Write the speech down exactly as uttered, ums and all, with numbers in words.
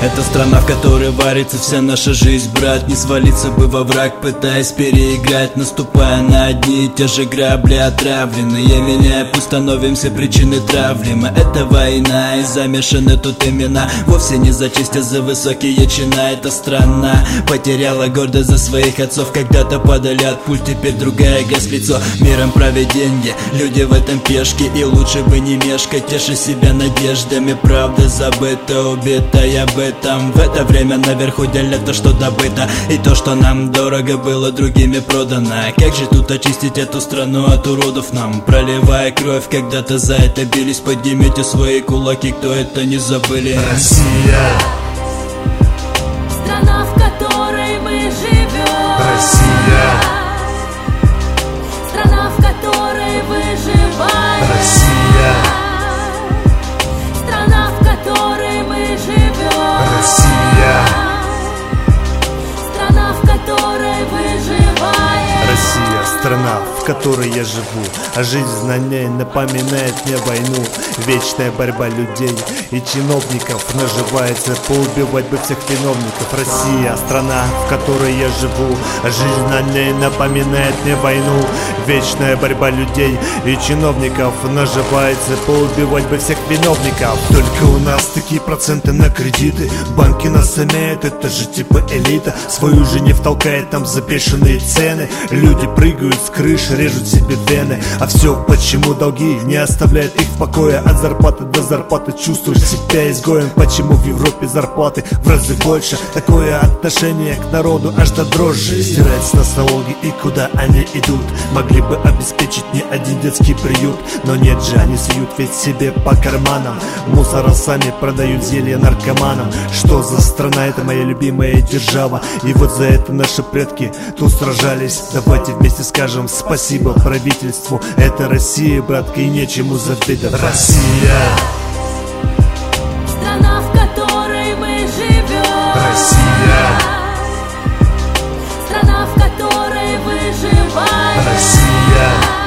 Это страна, в которой варится вся наша жизнь, брат. Не свалиться бы во враг, пытаясь переиграть, наступая на одни и те же грабли. Отравленные меня, пусть становимся причиной травли. Мы — это война, и замешаны тут имена. Вовсе не за честь, а за высокие чина. Эта страна потеряла гордость за своих отцов. Когда-то падали от пуль, теперь другая газ лицо. Миром правят деньги, люди в этом пешки, и лучше бы не мешкать, теши себя надеждами. Правда забыта, убита я об этом. В это время наверху делят то, что добыто, и то, что нам дорого, было другими продано. Как же тут очистить эту страну от уродов нам, проливая кровь? Когда-то за это бились, поднимите свои кулаки, кто это не забыли. Россия, страна, в которой мы живем. Россия, страна, в которой выживаем. Россия, страна, в которой мы живем. Россия, страна, в которой выживаем. Россия, страна, в которой я живу, а жизнь на ней напоминает мне войну. Вечная борьба людей и чиновников наживается поубивать бы всех виновников. Россия, страна, в которой я живу, а жизнь на ней напоминает мне войну. Вечная борьба людей и чиновников наживается поубивать бы всех виновников. Только у нас такие проценты на кредиты, банки нас имеют, это же типа элита. Свою же не втолкает там за бешеные цены. Люди прыгают с крыш, режут себе вены. А все почему долги не оставляют их в покое? От зарплаты до зарплаты чувствуешь себя изгоем. Почему в Европе зарплаты в разы больше? Такое отношение к народу аж до дрожи. Стирают с нас налоги, и куда они идут? Могли бы обеспечить не один детский приют, но нет же, они суют ведь себе по карманам. Мусора сами продают зелья наркоманам. Что за страна? Это моя любимая держава, и вот за это наши предки тут сражались. Давайте вместе скажем спасибо правительству. Это Россия, братка, и нечему завидовать. Россия, страна, в которой мы живем. Россия, страна, в которой выживаем. Россия.